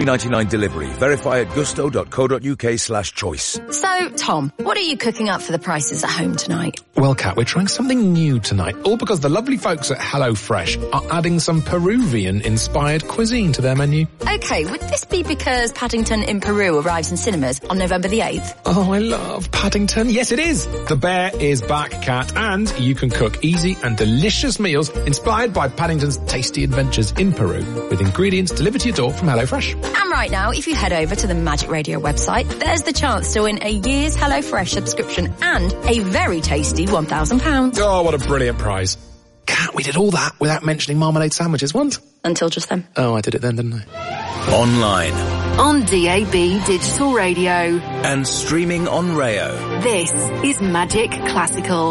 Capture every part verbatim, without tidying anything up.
ninety-nine delivery. Verify at gusto.co.uk slash choice. So, Tom, what are you cooking up for the prices at home tonight? Well, Kat, we're trying something new tonight, all because the lovely folks at HelloFresh are adding some Peruvian-inspired cuisine to their menu. OK, would this be because Paddington in Peru arrives in cinemas on November the eighth? Oh, I love Paddington. Yes, it is. The bear is back, Kat, and you can cook easy and delicious meals inspired by Paddington's tasty adventures in Peru with ingredients delivered to your door from HelloFresh. And right now, if you head over to the Magic Radio website, there's the chance to win a year's HelloFresh subscription and a very tasty one thousand pounds. Oh, what a brilliant prize. Kat, we did all that without mentioning marmalade sandwiches once. Until just then. Oh, I did it then, didn't I? Online. On D A B Digital Radio. And streaming on Rayo. This is Magic Classical.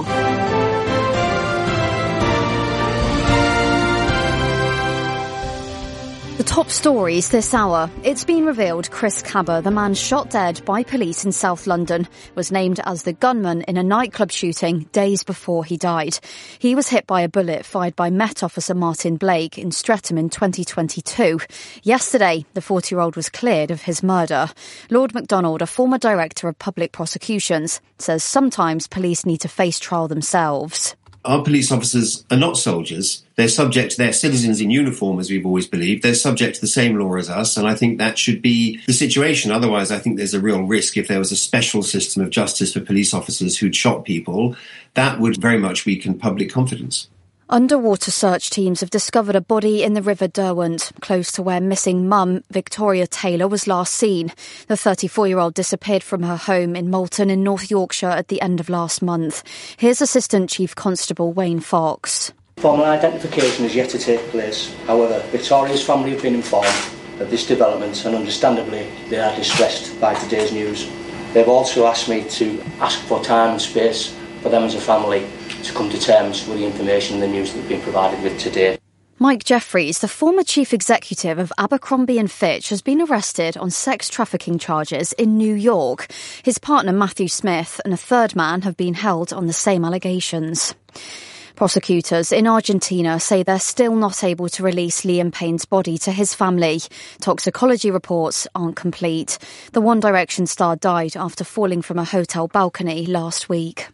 The top stories this hour. It's been revealed Chris Cabba, the man shot dead by police in South London, was named as the gunman in a nightclub shooting days before he died. He was hit by a bullet fired by Met Officer Martin Blake in Streatham in twenty twenty-two. Yesterday, the forty-year-old was cleared of his murder. Lord MacDonald, a former director of public prosecutions, says sometimes police need to face trial themselves. Our police officers are not soldiers. They're subject, they're citizens in uniform, as we've always believed. They're subject to the same law as us, and I think that should be the situation. Otherwise, I think there's a real risk if there was a special system of justice for police officers who'd shot people. That would very much weaken public confidence. Underwater search teams have discovered a body in the River Derwent, close to where missing mum Victoria Taylor was last seen. The thirty-four-year-old disappeared from her home in Moulton in North Yorkshire at the end of last month. Here's Assistant Chief Constable Wayne Fox. Formal identification is yet to take place. However, Victoria's family have been informed of this development and understandably they are distressed by today's news. They've also asked me to ask for time and space for them as a family to come to terms with the information and the news that they've been provided with today. Mike Jeffries, the former chief executive of Abercrombie and Fitch, has been arrested on sex trafficking charges in New York. His partner Matthew Smith and a third man have been held on the same allegations. Prosecutors in Argentina say they're still not able to release Liam Payne's body to his family. Toxicology reports aren't complete. The One Direction star died after falling from a hotel balcony last week.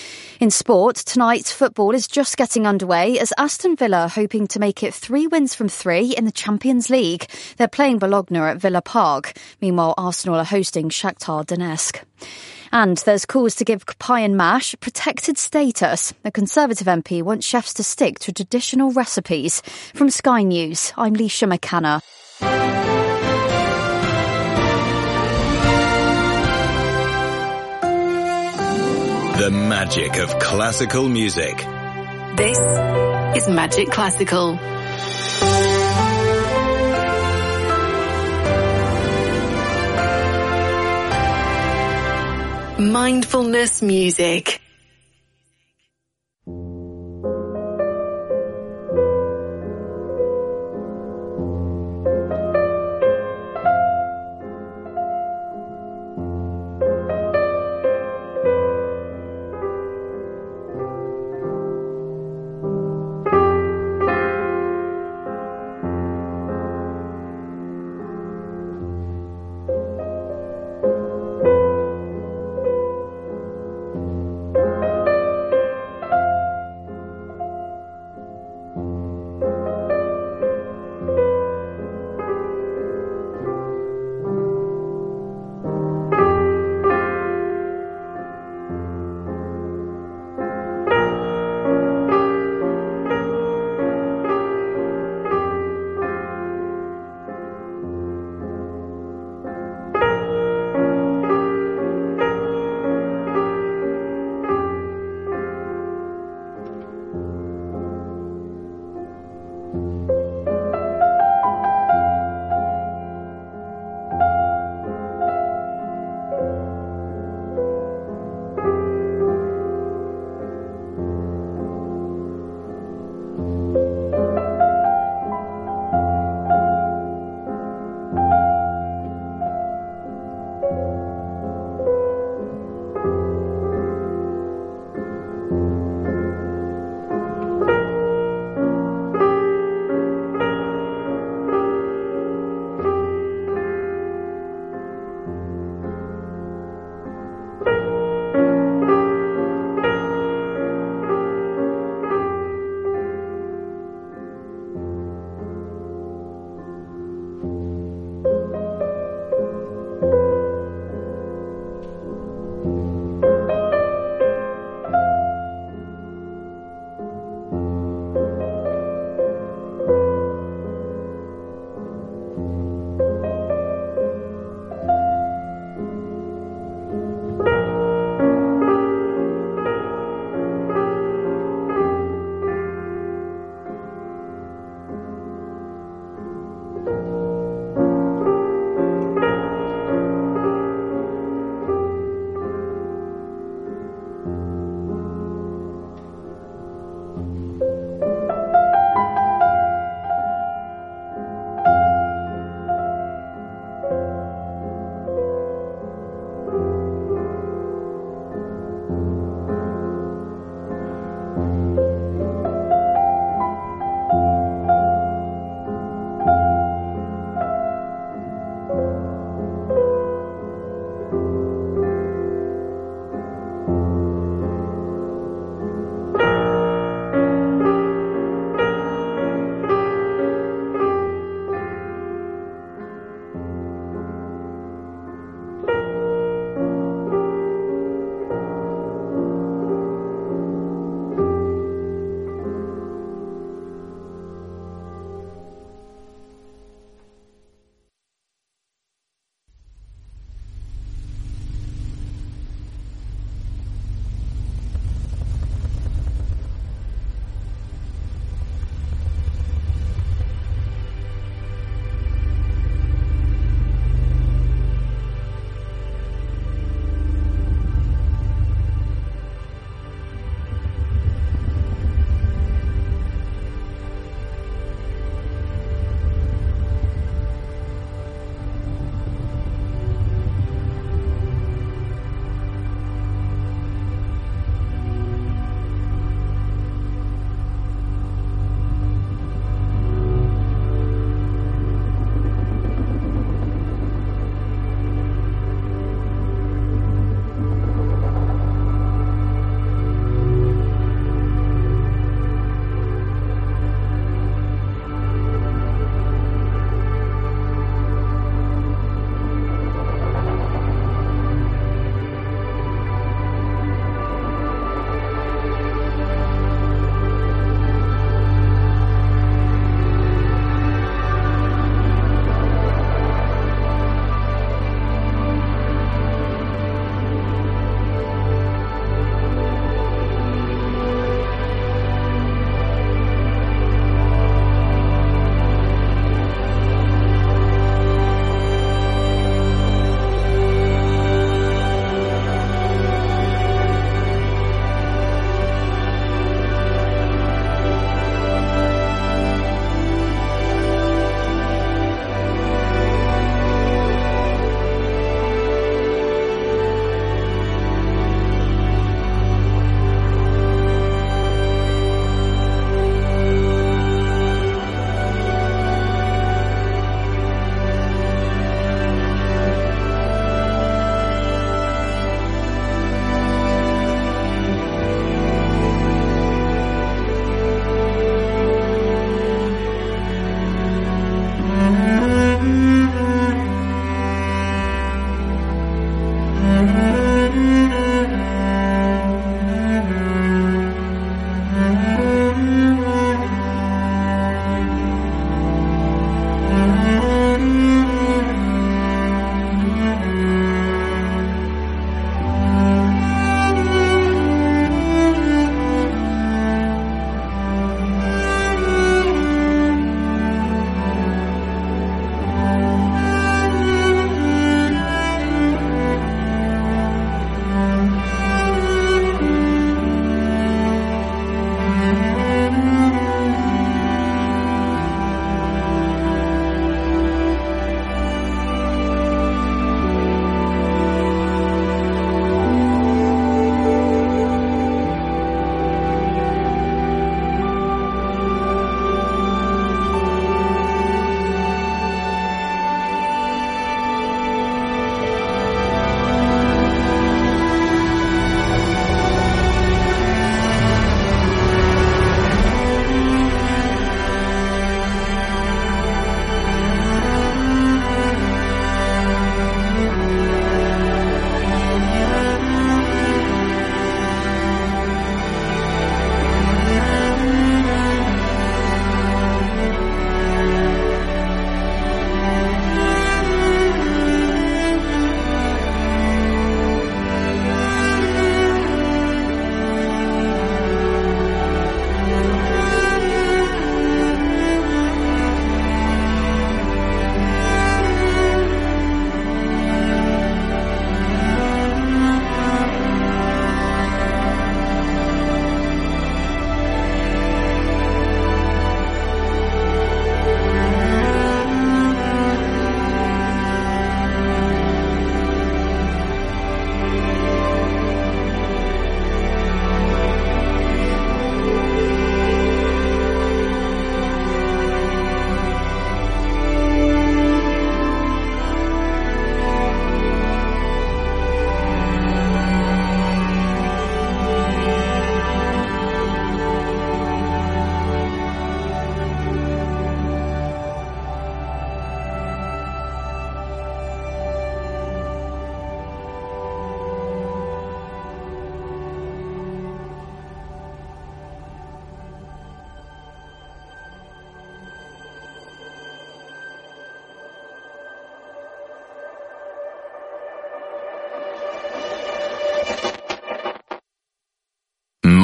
In sport, tonight, football is just getting underway as Aston Villa are hoping to make it three wins from three in the Champions League. They're playing Bologna at Villa Park. Meanwhile, Arsenal are hosting Shakhtar Donetsk. And there's calls to give pie and mash protected status. The Conservative M P wants chefs to stick to traditional recipes. From Sky News, I'm Leisha McKenna. The magic of classical music. This is Magic Classical. Mindfulness music.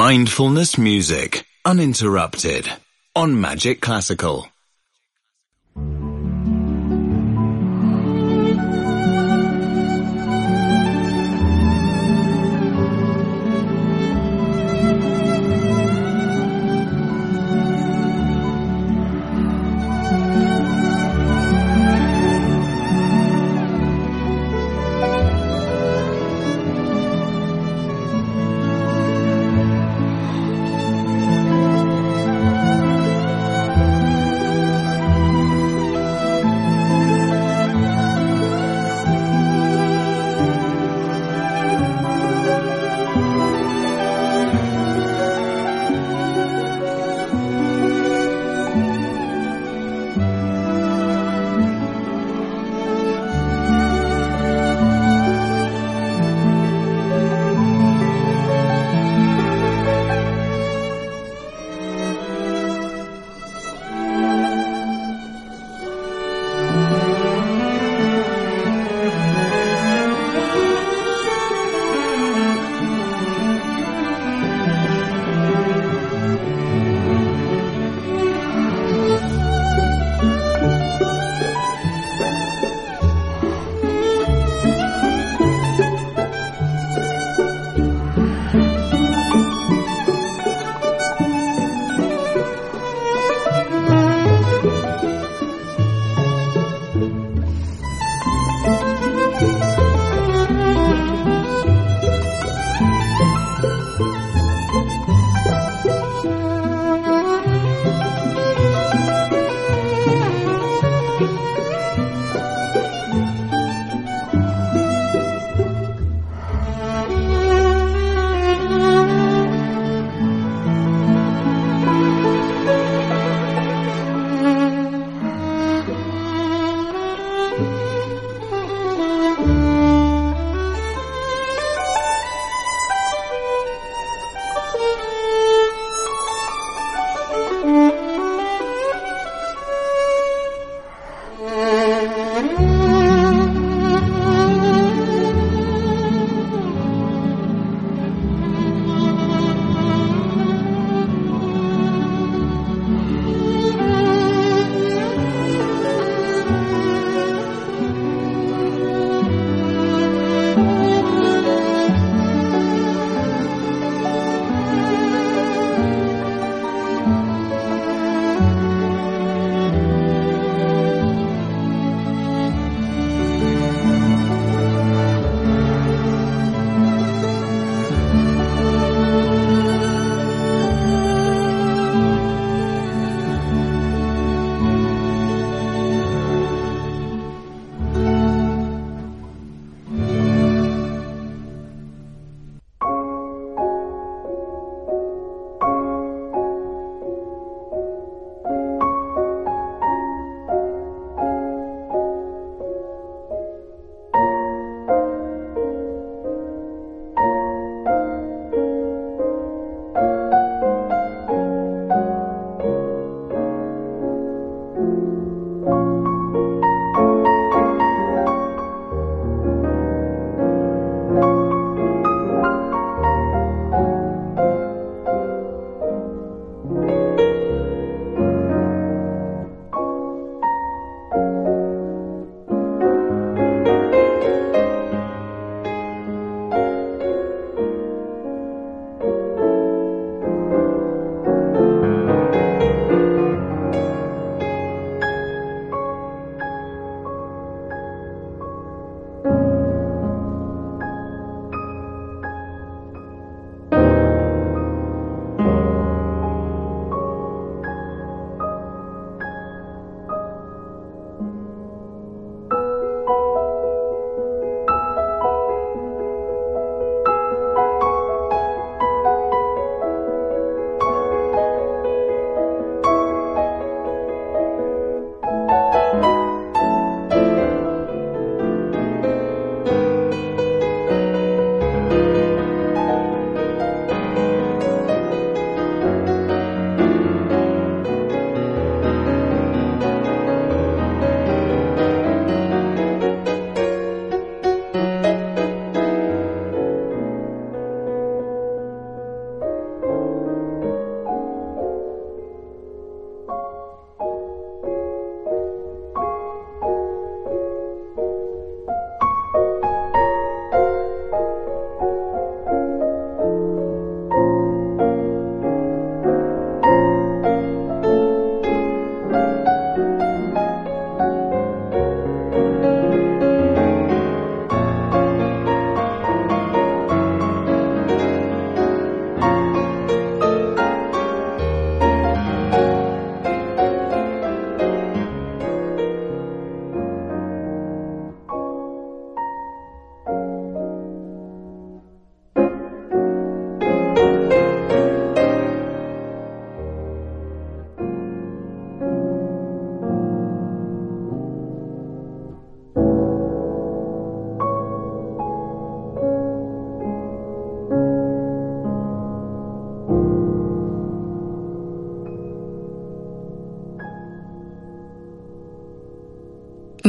Mindfulness music, uninterrupted, on Magic Classical.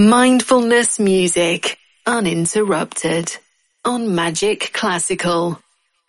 Mindfulness music, uninterrupted, on Magic Classical.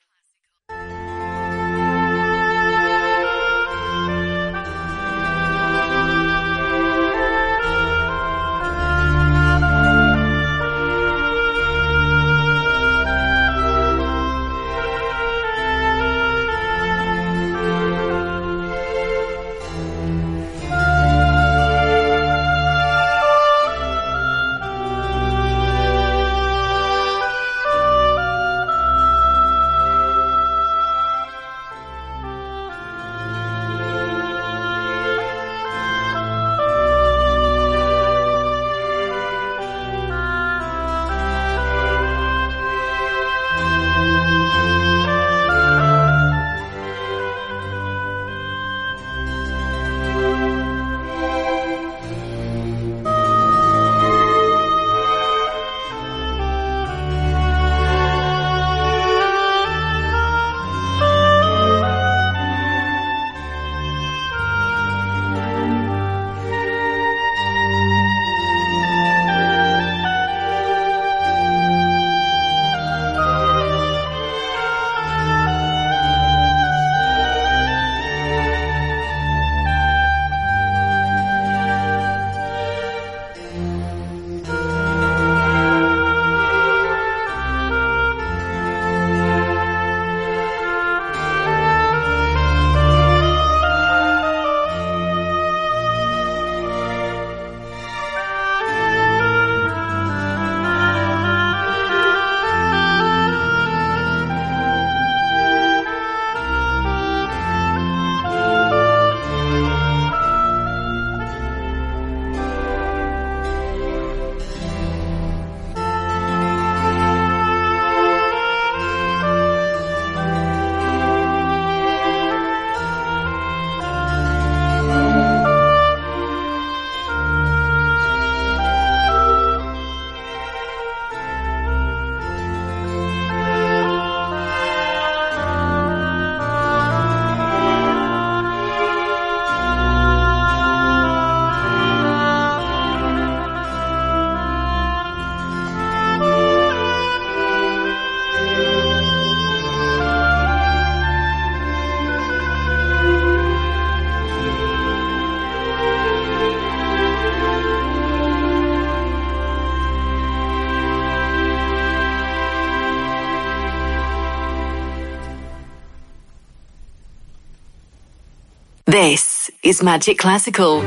This is Magic Classical,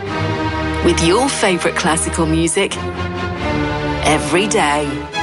with your favourite classical music every day.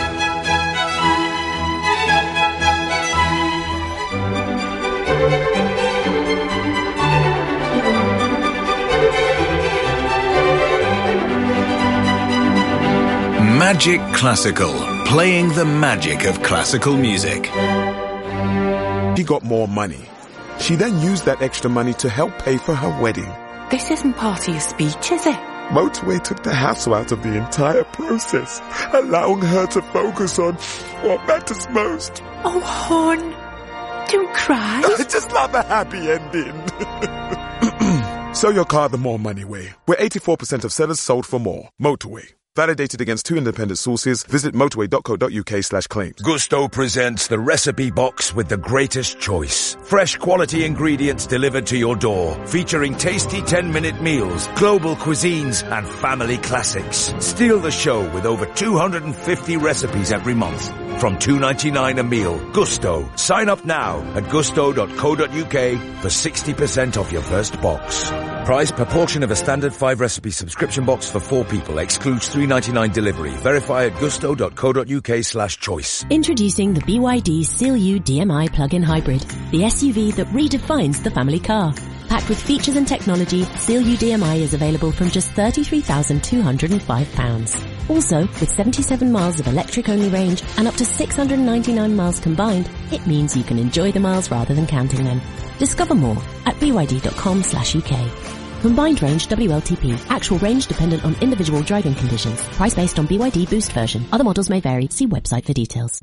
Magic Classical, playing the magic of classical music. She got more money. She then used that extra money to help pay for her wedding. This isn't part of your speech, is it? Motorway took the hassle out of the entire process, allowing her to focus on what matters most. Oh, hon, don't cry. I just love a happy ending. Sell your car the more money way. Where eighty-four percent of sellers sold for more. Motorway. Validated against two independent sources. Visit motorway.co.uk slash claims. Gusto presents the recipe box with the greatest choice. Fresh quality ingredients delivered to your door. Featuring tasty ten-minute meals, global cuisines, and family classics. Steal the show with over two hundred fifty recipes every month. From two dollars and ninety-nine cents a meal. Gusto. Sign up now at gusto dot co dot uk for sixty percent off your first box. Price per portion of a standard five recipe subscription box for four people. Excludes three dollars and ninety-nine cents delivery. Verify at gusto dot co dot uk slash choice. Introducing the B Y D Seal U D M I plug-in hybrid, the S U V that redefines the family car. Packed with features and technology, Seal U D M I is available from just thirty-three thousand two hundred five pounds. Also, with seventy-seven miles of electric-only range and up to six hundred ninety-nine miles combined, it means you can enjoy the miles rather than counting them. Discover more at b y d dot com slash u k. Combined range W L T P. Actual range dependent on individual driving conditions. Price based on B Y D Boost version. Other models may vary. See website for details.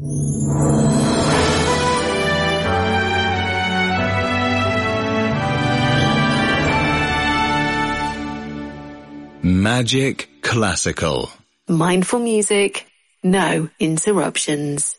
Magic Classical. Mindful music, no interruptions.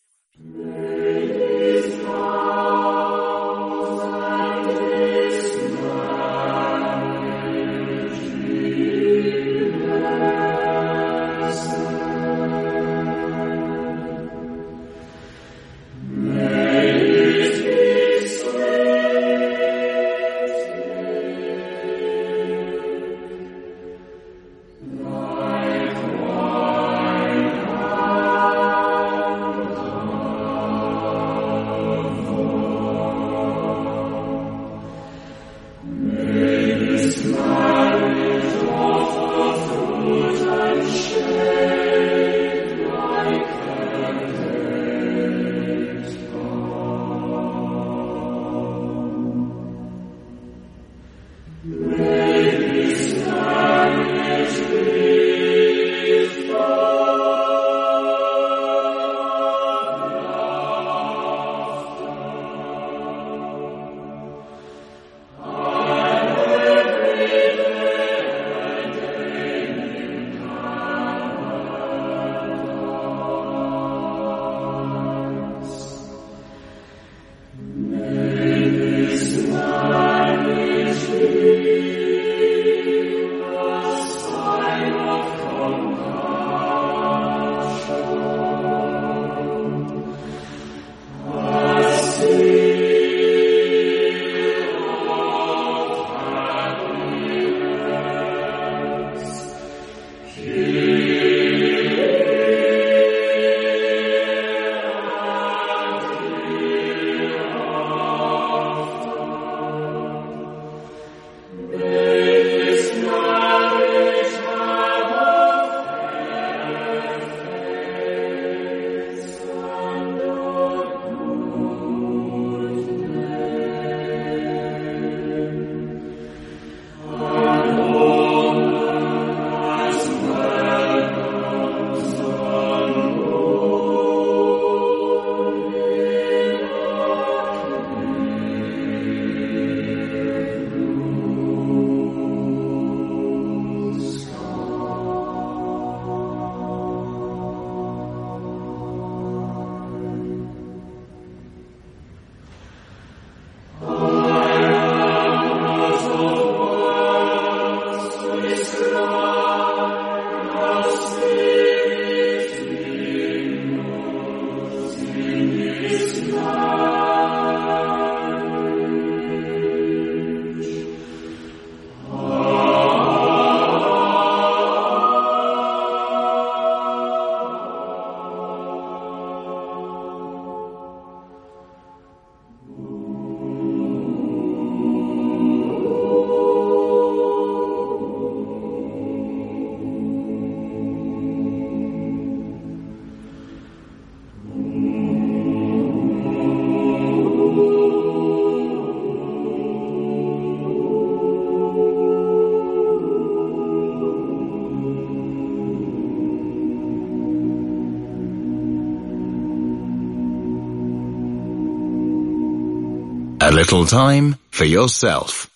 A little time for yourself.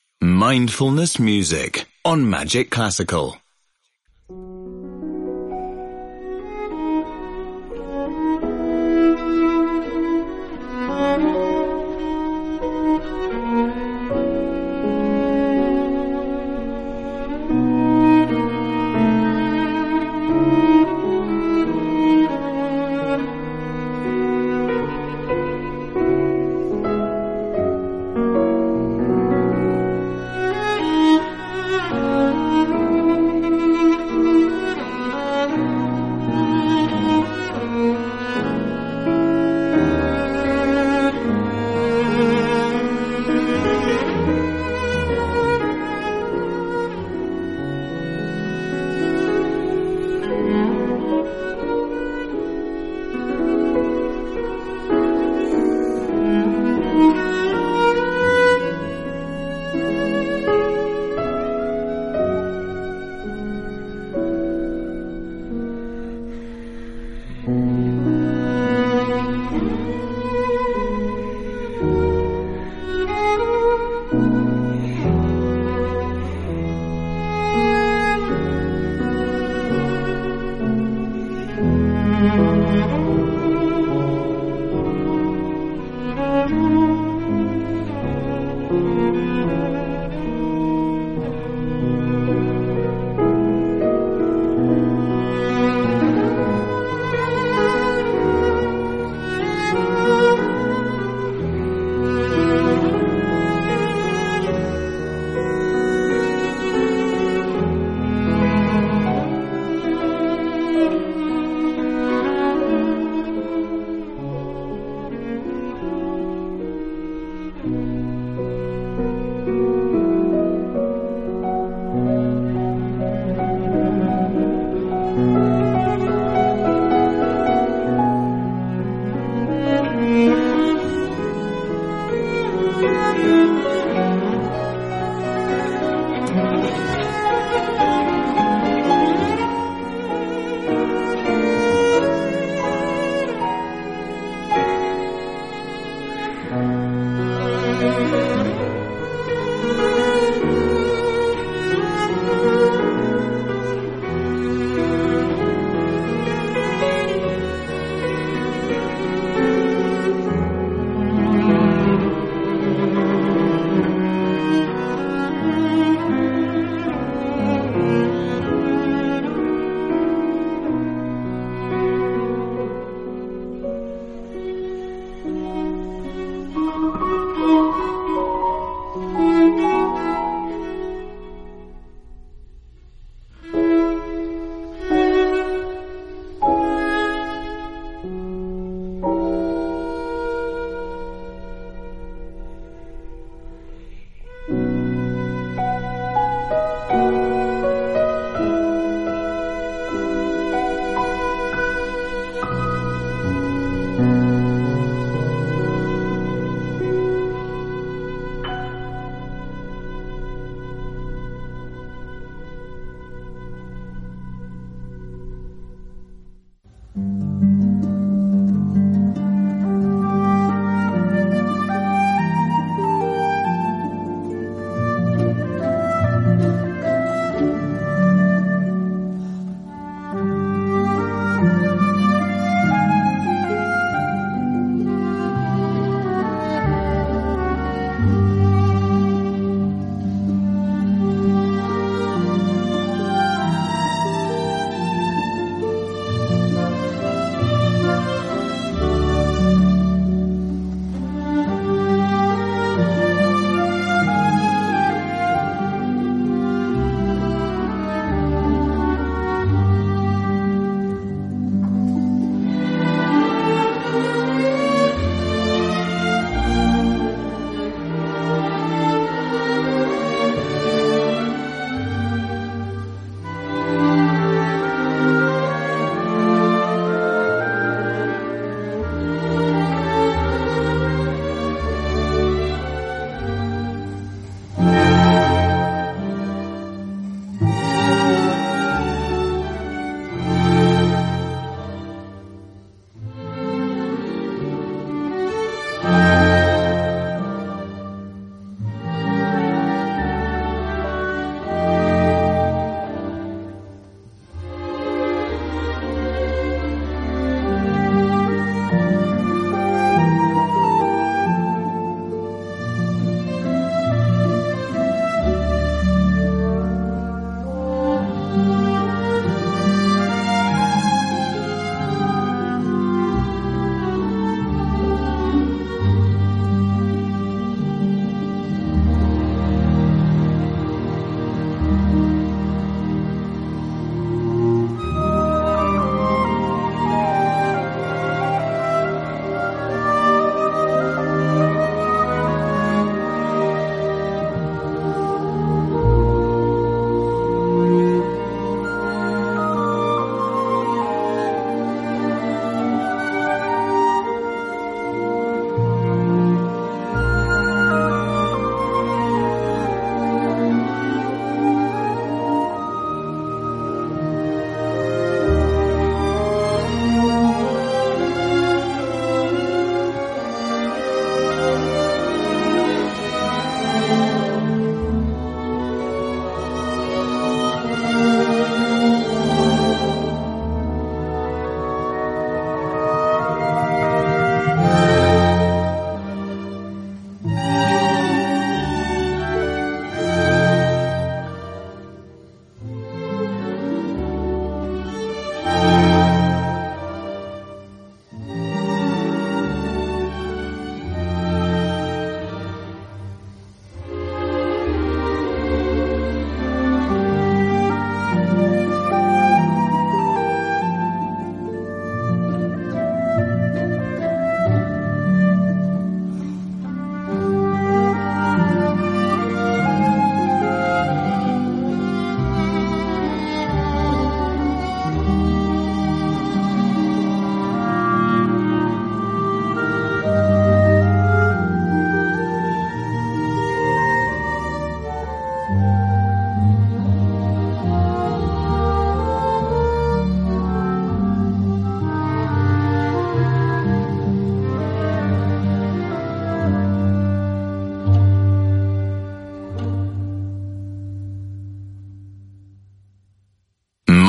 Mindfulness music on Magic Classical. Thank you.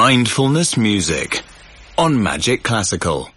Mindfulness Music on Magic Classical.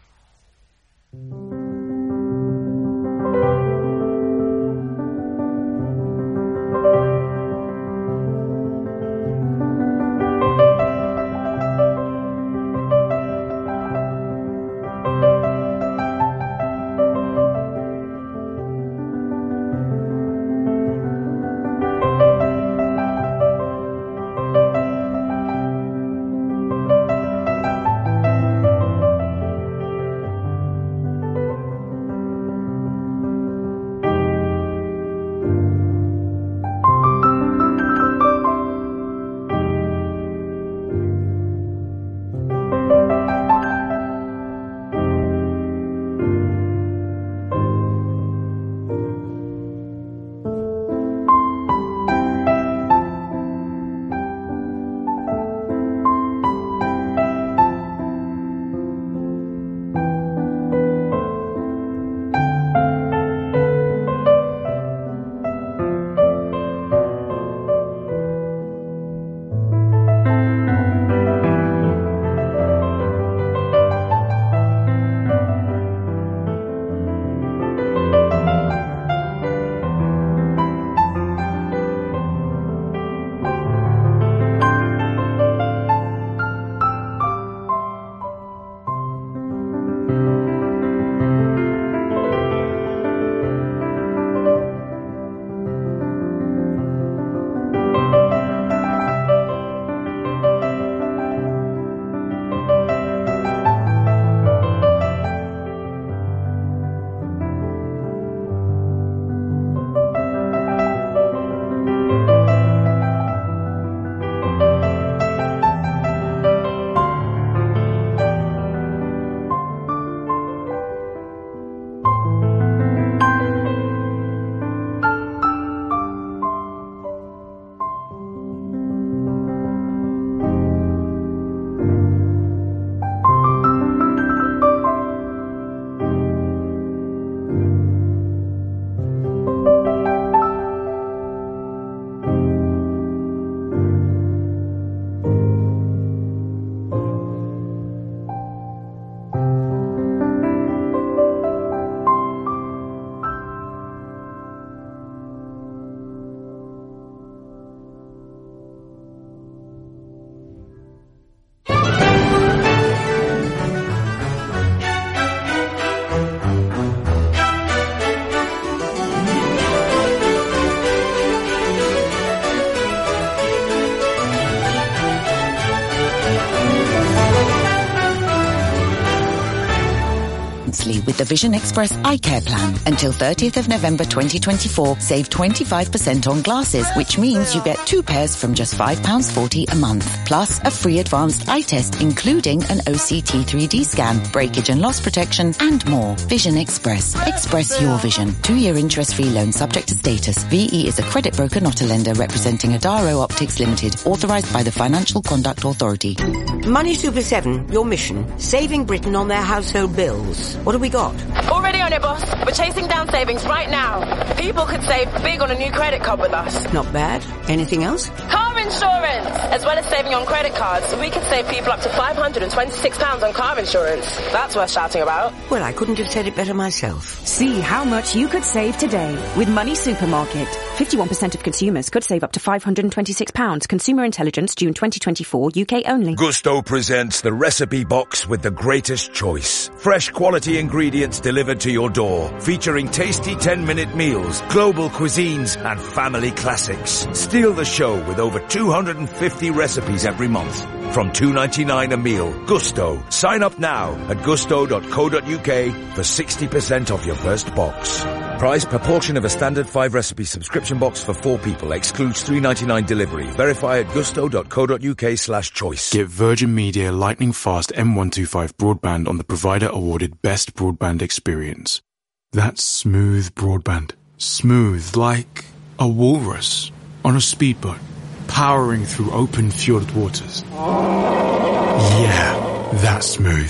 With the Vision Express Eye Care Plan. Until thirtieth of November twenty twenty-four, save twenty-five percent on glasses, which means you get two pairs from just five pounds forty a month. Plus a free advanced eye test, including an O C T three D scan, breakage and loss protection, and more. Vision Express. Express your vision. Two-year interest-free loan subject to status. V E is a credit broker, not a lender, representing Adaro Optics Limited, authorised by the Financial Conduct Authority. Money Super seven, your mission, saving Britain on their household bills. What have we got? Already on it, boss. We're chasing down savings right now. People could save big on a new credit card with us. Not bad. Anything else? Car insurance! As well as saving on credit cards, we could save people up to five hundred twenty-six pounds on car insurance. That's worth shouting about. Well, I couldn't have said it better myself. See how much you could save today with Money Supermarket. fifty-one percent of consumers could save up to five hundred twenty-six pounds. Consumer Intelligence, June twenty twenty-four, U K only. Gusto presents the recipe box with the greatest choice. Fresh quality ingredients delivered to your door, featuring tasty ten-minute meals, global cuisines, and family classics. Steal the show with over two hundred fifty recipes every month. From two ninety-nine a meal. Gusto. Sign up now at gusto dot co dot uk for sixty percent off your first box. Price per portion of a standard five recipe subscription box for four people. Excludes three ninety-nine delivery. Verify at gusto dot co dot uk slash choice. Get Virgin Media Lightning Fast M one twenty-five broadband on the provider awarded Best Broadband Experience. That's smooth broadband. Smooth like a walrus on a speedboat, powering through open fjord waters. Yeah, that's smooth.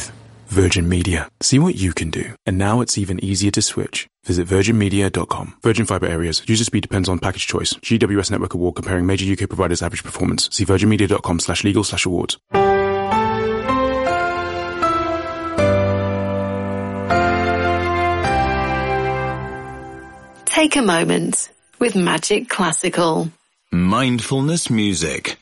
Virgin Media. See what you can do. And now it's even easier to switch. Visit virgin media dot com. Virgin Fibre Areas. User speed depends on package choice. G W S Network Award comparing major U K providers' average performance. See virgin media dot com slash legal slash awards. Take a moment with Magic Classical. Mindfulness music.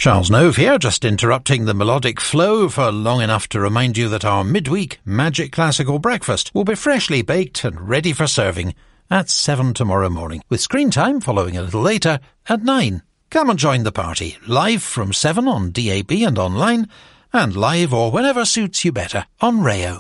Charles Nove here, just interrupting the melodic flow for long enough to remind you that our midweek Magic Classical breakfast will be freshly baked and ready for serving at seven tomorrow morning, with screen time following a little later at nine. Come and join the party, live from seven on D A B and online, and live or whenever suits you better on Rayo.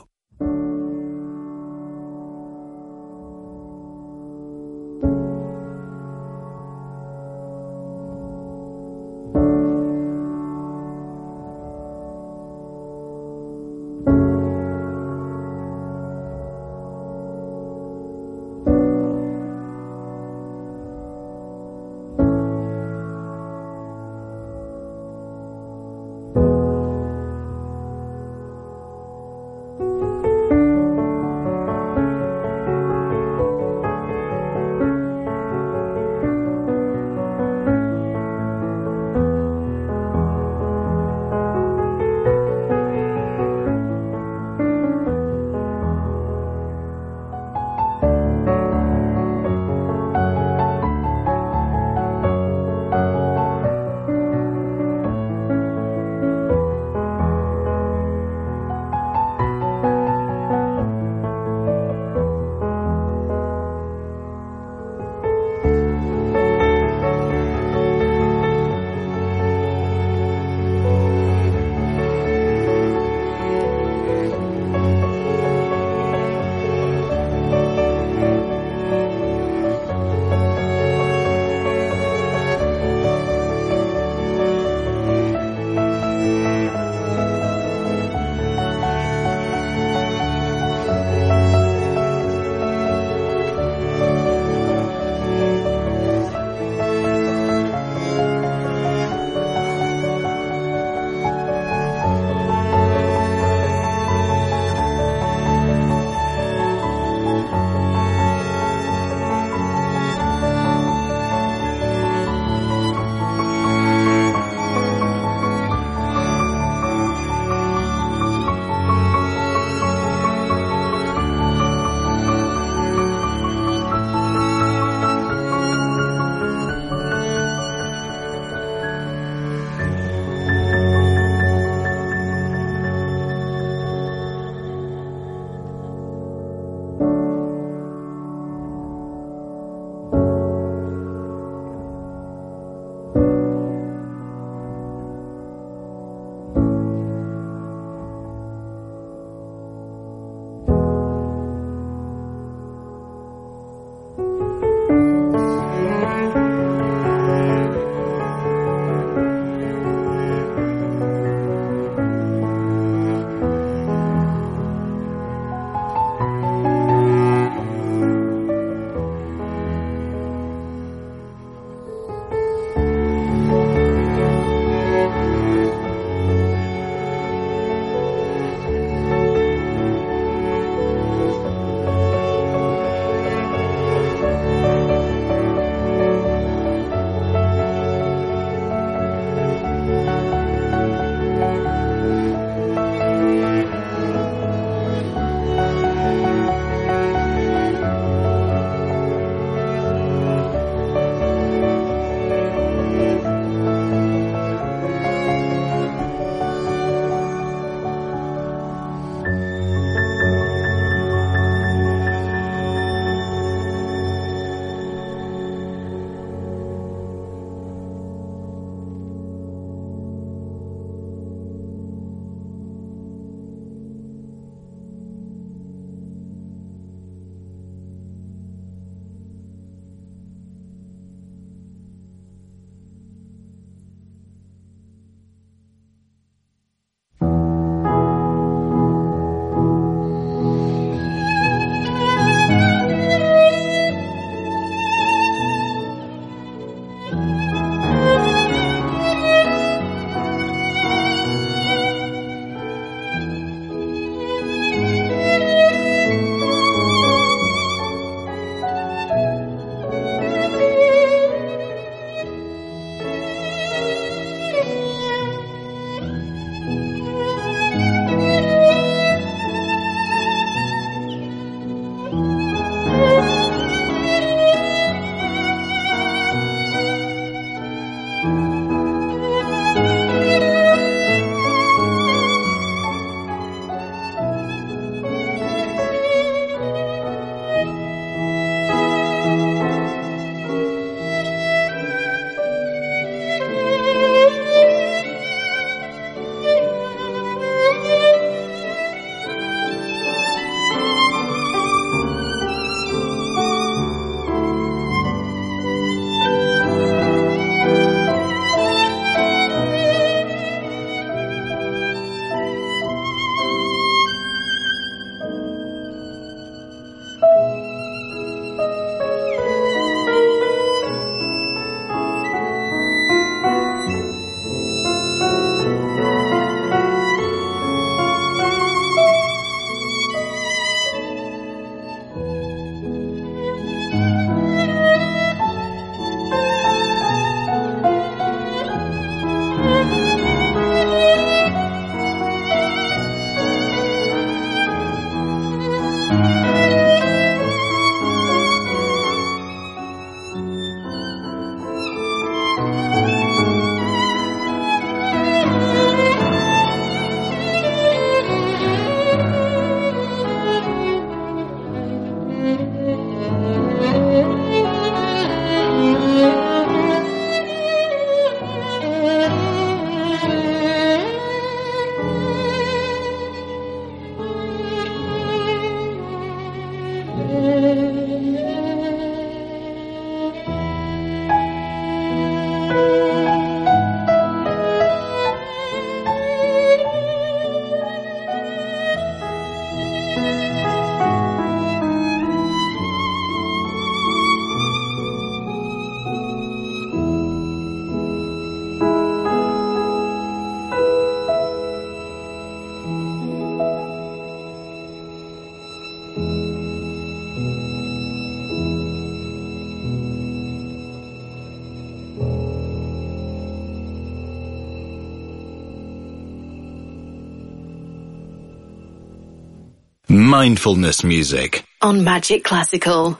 mindfulness music. On Magic Classical.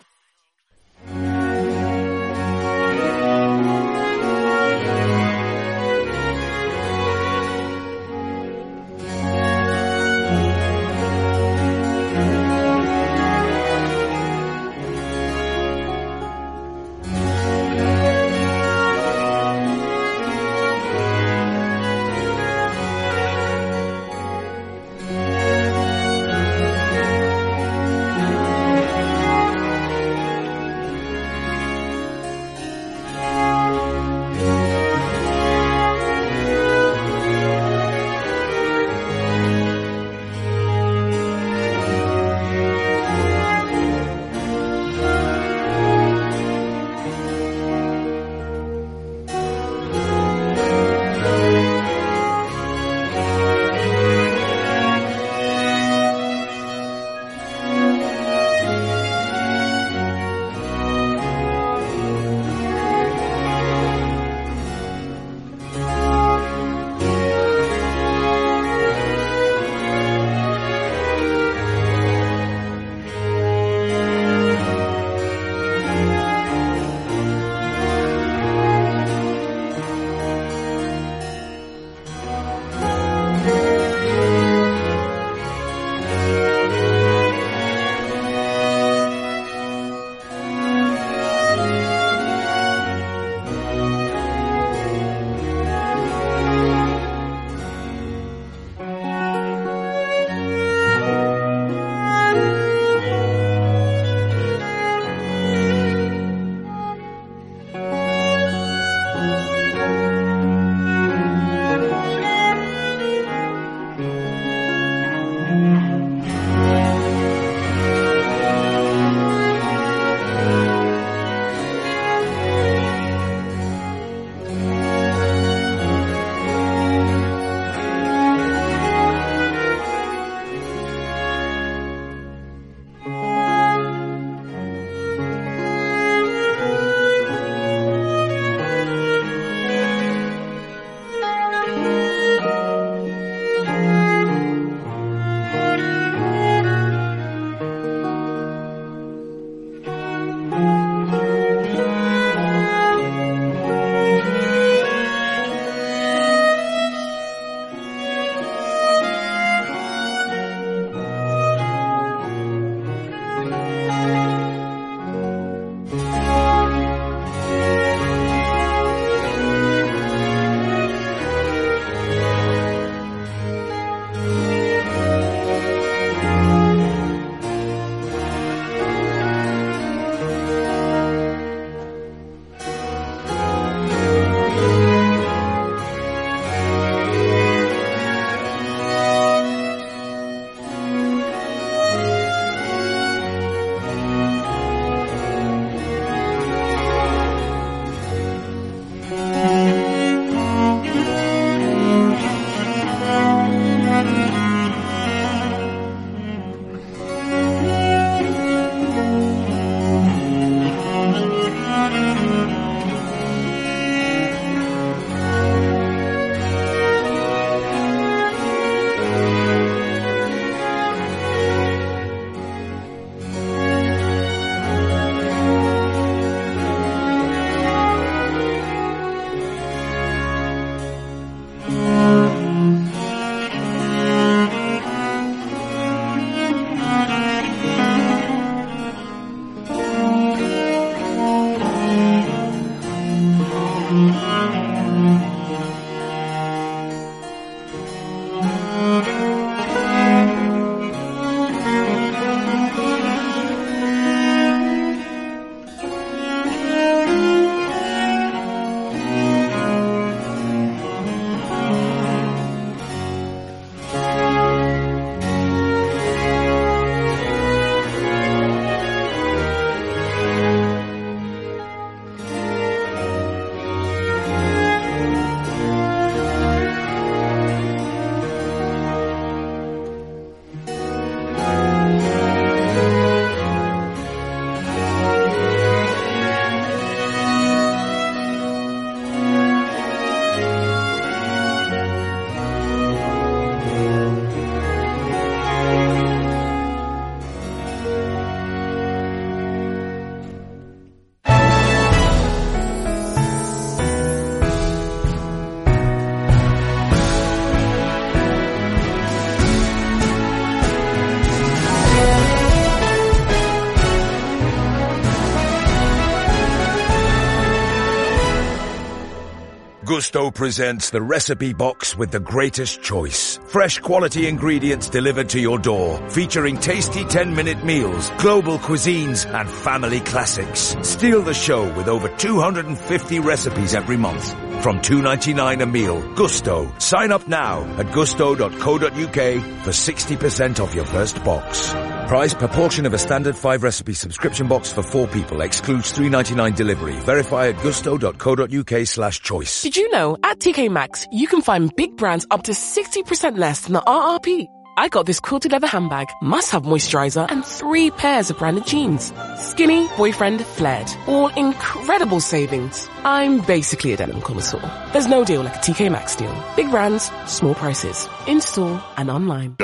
Gusto presents the recipe box with the greatest choice. Fresh quality ingredients delivered to your door, featuring tasty ten-minute meals, global cuisines, and family classics. Steal the show with over two hundred fifty recipes every month. From two dollars ninety-nine a meal. Gusto. Sign up now at gusto dot co dot uk for sixty percent off your first box. Price per portion of a standard five-recipe subscription box for four people. Excludes three dollars ninety-nine delivery. Verify at gusto dot co dot uk slash choice. Did you know, at T K Maxx, you can find big brands up to sixty percent less than the R R P? I got this quilted leather handbag, must-have moisturizer, and three pairs of branded jeans. Skinny, boyfriend, flared. All incredible savings. I'm basically a denim connoisseur. There's no deal like a T K Maxx deal. Big brands, small prices. In-store and online.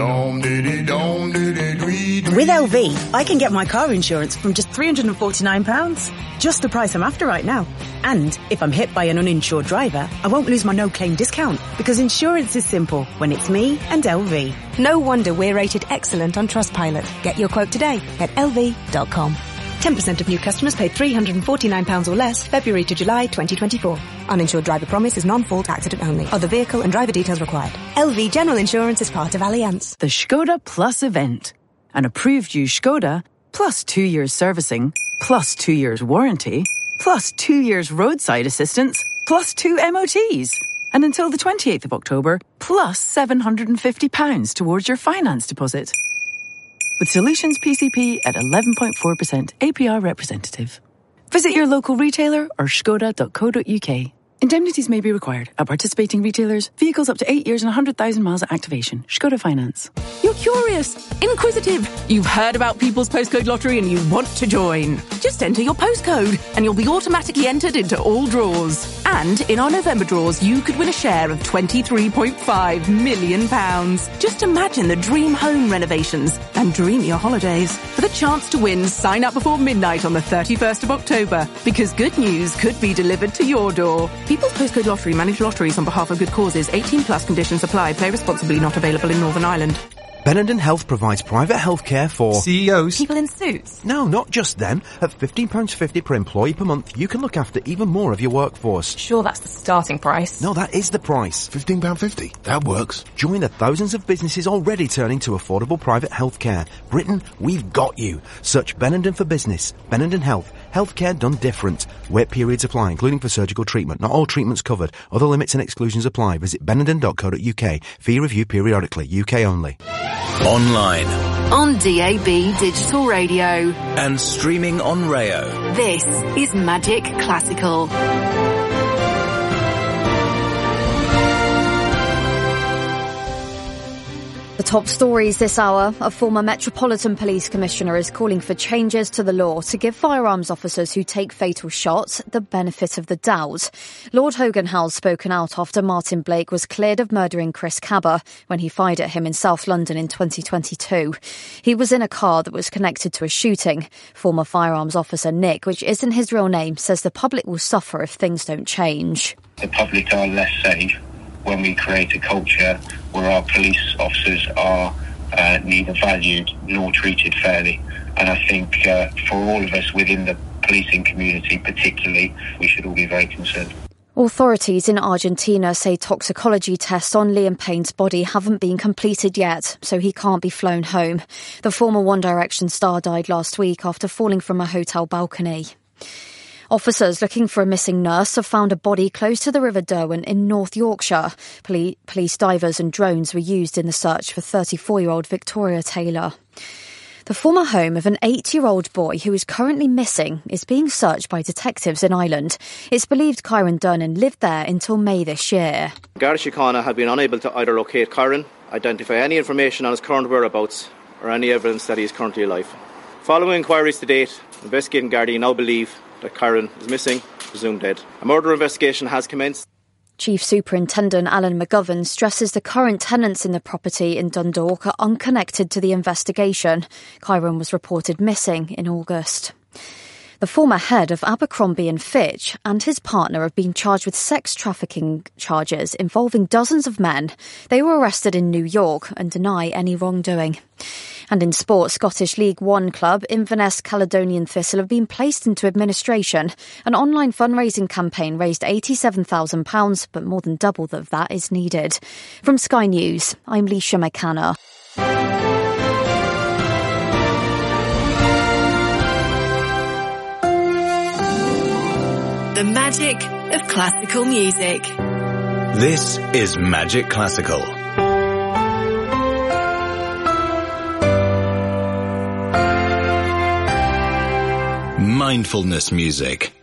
With L V, I can get my car insurance from just three hundred forty-nine pounds. Just the price I'm after right now. And if I'm hit by an uninsured driver, I won't lose my no-claim discount, because insurance is simple when it's me and L V. No wonder we're rated excellent on Trustpilot. Get your quote today at L V dot com. ten percent of new customers paid three hundred forty-nine pounds or less February to July twenty twenty-four. Uninsured driver promise is non-fault accident only. Other vehicle and driver details required. L V General Insurance is part of Allianz. The Skoda Plus event. An approved used Skoda, plus two years servicing, plus two years warranty, plus two years roadside assistance, plus two M O Ts. And until the twenty-eighth of October, plus seven hundred fifty pounds towards your finance deposit. With Solutions P C P at eleven point four percent A P R representative. Visit your local retailer or skoda dot co dot uk. Indemnities may be required at participating retailers. Vehicles up to eight years and one hundred thousand miles at activation. Skoda Finance. You're curious, inquisitive. You've heard about People's Postcode Lottery and you want to join. Just enter your postcode and you'll be automatically entered into all draws. And in our November draws, you could win a share of twenty-three point five million pounds. Just imagine the dream home renovations and dream your holidays. For the chance to win, sign up before midnight on the thirty-first of October, because good news could be delivered to your door. People's Postcode Lottery manage lotteries on behalf of good causes. eighteen plus conditions apply. Play responsibly. Not available in Northern Ireland. Benenden Health provides private healthcare for C E Os. People in suits. No, not just them. At fifteen pounds fifty per employee per month, you can look after even more of your workforce. Sure, that's the starting price. No, that is the price. fifteen pounds fifty. That works. Join the thousands of businesses already turning to affordable private healthcare. Britain, we've got you. Search Benenden for business. Benenden Health. Healthcare done different. Wait periods apply, including for surgical treatment. Not all treatments covered. Other limits and exclusions apply. Visit benenden dot co dot uk. Fee review periodically. U K only. Online. On D A B Digital Radio. And streaming on Rayo. This is Magic Classical. The top stories this hour. A former Metropolitan Police Commissioner is calling for changes to the law to give firearms officers who take fatal shots the benefit of the doubt. Lord Hogan has spoken out after Martin Blake was cleared of murdering Chris Cabba when he fired at him in South London in twenty twenty-two. He was in a car that was connected to a shooting. Former firearms officer Nick, which isn't his real name, says the public will suffer if things don't change. The public are less safe when we create a culture where our police officers are uh, neither valued nor treated fairly. And I think uh, for all of us within the policing community particularly, we should all be very concerned. Authorities in Argentina say toxicology tests on Liam Payne's body haven't been completed yet, so he can't be flown home. The former One Direction star died last week after falling from a hotel balcony. Officers looking for a missing nurse have found a body close to the River Derwent in North Yorkshire. Poli- police divers and drones were used in the search for thirty-four-year-old Victoria Taylor. The former home of an eight-year-old boy who is currently missing is being searched by detectives in Ireland. It's believed Kyron Durnan lived there until May this year. Garda Síochána have been unable to either locate Kyron, identify any information on his current whereabouts, or any evidence that he is currently alive. Following inquiries to date, investigating Gardaí now believe that Kyron is missing, presumed dead. A murder investigation has commenced. Chief Superintendent Alan McGovern stresses the current tenants in the property in Dundalk are unconnected to the investigation. Kyron was reported missing in August. The former head of Abercrombie and Fitch and his partner have been charged with sex trafficking charges involving dozens of men. They were arrested in New York and deny any wrongdoing. And in sport, Scottish League One club Inverness Caledonian Thistle have been placed into administration. An online fundraising campaign raised eighty-seven thousand pounds, but more than double of that is needed. From Sky News, I'm Leisha McCanna. The magic of classical music. This is Magic Classical. Mindfulness music.